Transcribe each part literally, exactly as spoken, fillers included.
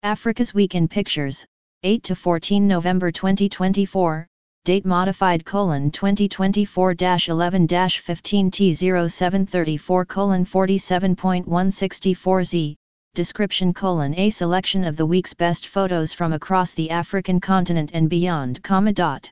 Africa's Week in Pictures, eight to fourteen November twenty twenty-four, date modified colon twenty twenty-four dash eleven dash fifteen T zero seven thirty-four colon forty-seven point one sixty-four Z, description colon a selection of the week's best photos from across the African continent and beyond, comma dot.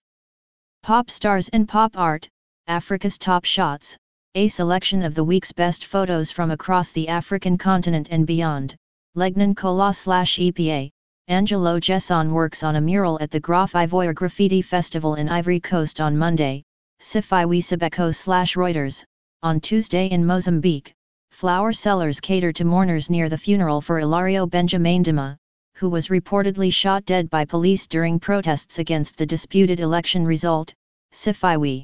Pop stars and pop art, Africa's top shots, a selection of the week's best photos from across the African continent and beyond. Legnan Kola slash E P A, Angelo Gesson works on a mural at the Graf Ivoire Graffiti Festival in Ivory Coast on Monday, Sifiwi Sibeko slash Reuters, on Tuesday in Mozambique, flower sellers cater to mourners near the funeral for Ilario Benjamin Dima, who was reportedly shot dead by police during protests against the disputed election result, Sifiwi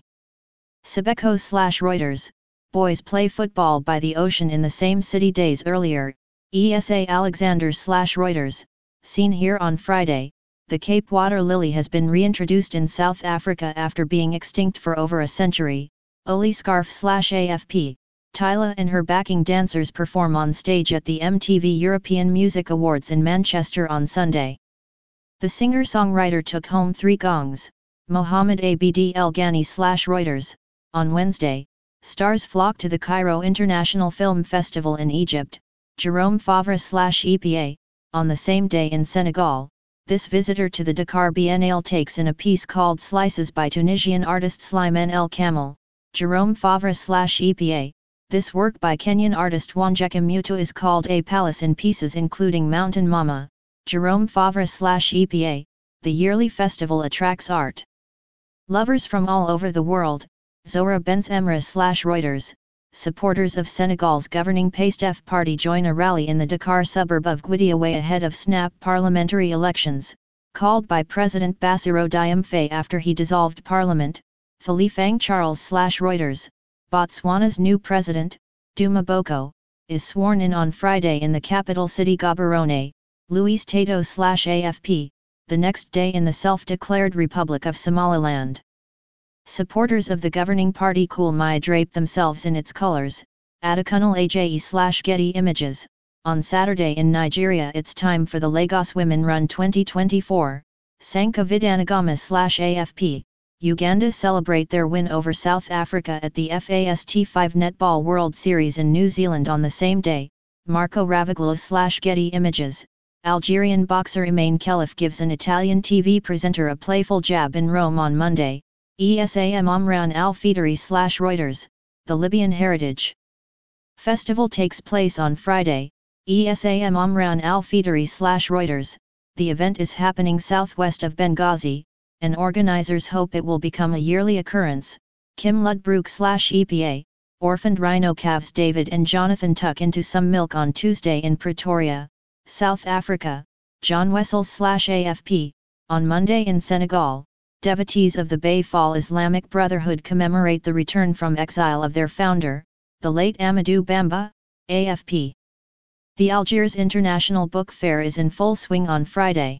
Sibeko slash Reuters, boys play football by the ocean in the same city days earlier, E S A Alexander slash Reuters, seen here on Friday, the Cape water lily has been reintroduced in South Africa after being extinct for over a century, Oli Scarf slash A F P, Tyla and her backing dancers perform on stage at the M T V European Music Awards in Manchester on Sunday. The singer-songwriter took home three gongs, Mohammed Abd El Ghani slash Reuters, on Wednesday. Stars flock to the Cairo International Film Festival in Egypt, Jerome Favre slash E P A, on the same day in Senegal. This visitor to the Dakar Biennale takes in a piece called Slices by Tunisian artist Slimane El Kamel, Jerome Favre slash E P A. This work by Kenyan artist Wanjeka Mutu is called A Palace in Pieces, including Mountain Mama, Jerome Favre slash E P A. The yearly festival attracts art lovers from all over the world. Zora Benz Emra slash Reuters, supporters of Senegal's governing PASTEF party join a rally in the Dakar suburb of Guédiawaye ahead of snap parliamentary elections, called by President Bassirou Diomaye Faye after he dissolved parliament. Thalifang Charles slash Reuters, Botswana's new president, Duma Boko, is sworn in on Friday in the capital city Gaborone. Louise Tato slash A F P, the next day in the self-declared Republic of Somaliland. Supporters of the governing party Cool Mai drape themselves in its colors, Adekunle Ajayi slash Getty Images. On Saturday in Nigeria it's time for the Lagos Women Run twenty twenty-four, Sanka Vidanagama slash A F P. Uganda celebrate their win over South Africa at the FAST five Netball World Series in New Zealand on the same day, Marco Raviglia slash Getty Images. Algerian boxer Imane Khelif gives an Italian T V presenter a playful jab in Rome on Monday. E S A M Omran Al-Fidri slash Reuters, the Libyan Heritage Festival takes place on Friday, E S A M Omran Al-Fidri slash Reuters. The event is happening southwest of Benghazi, and organizers hope it will become a yearly occurrence. Kim Ludbrook slash E P A, orphaned rhino calves David and Jonathan tuck into some milk on Tuesday in Pretoria, South Africa. John Wessels slash A F P, on Monday in Senegal. Devotees of the Bayfall Islamic Brotherhood commemorate the return from exile of their founder, the late Amadou Bamba, A F P. The Algiers International Book Fair is in full swing on Friday.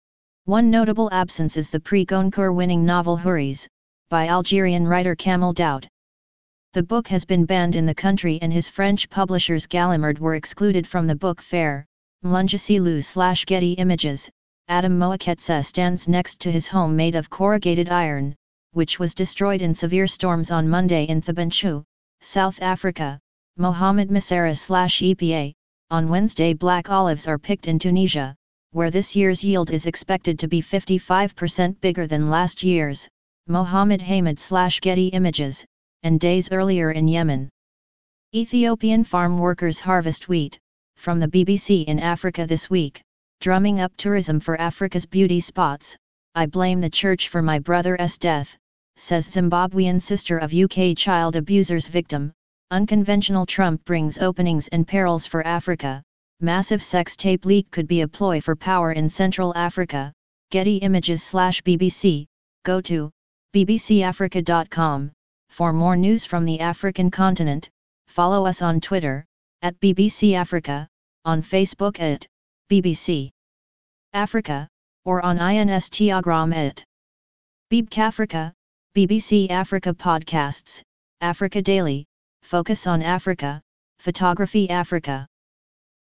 One notable absence is the Prix Goncourt winning novel Houris, by Algerian writer Kamel Daoud. The book has been banned in the country and his French publishers Gallimard were excluded from the book fair. Mlungisilou slash Getty Images. Adam Moaketsa stands next to his home made of corrugated iron, which was destroyed in severe storms on Monday in Thibunchu, South Africa. Mohamed Massara slash E P A, on Wednesday black olives are picked in Tunisia, where this year's yield is expected to be fifty-five percent bigger than last year's. Mohamed Hamid slash Getty Images, and days earlier in Yemen. Ethiopian farm workers harvest wheat, from the B B C in Africa this week. Drumming up tourism for Africa's beauty spots. I blame the church for my brother's death, says Zimbabwean sister of U K child abuser's victim. Unconventional Trump brings openings and perils for Africa. Massive sex tape leak could be a ploy for power in Central Africa. Getty Images slash B B C. Go to b b c africa dot com for more news from the African continent. Follow us on Twitter at B B C Africa, on Facebook at B B C Africa, or on Instagram at BeebCAfrica. B B C Africa Podcasts, Africa Daily, Focus on Africa, Photography Africa.